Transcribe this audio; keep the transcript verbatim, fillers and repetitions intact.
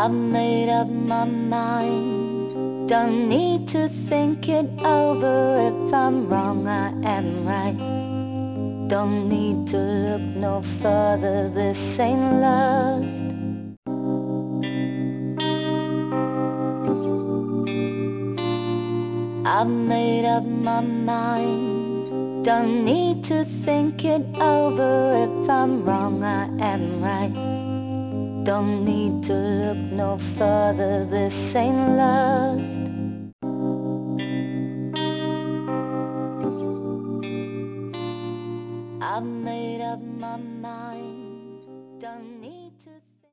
I've made up my mind. Don't need to think it over. If I'm wrong, I am right. Don't need to look no further. This ain't lust. I've made up my mind. Don't need to think it over. If I'm wrong, I am right. Don't need to look no further. This ain't lust.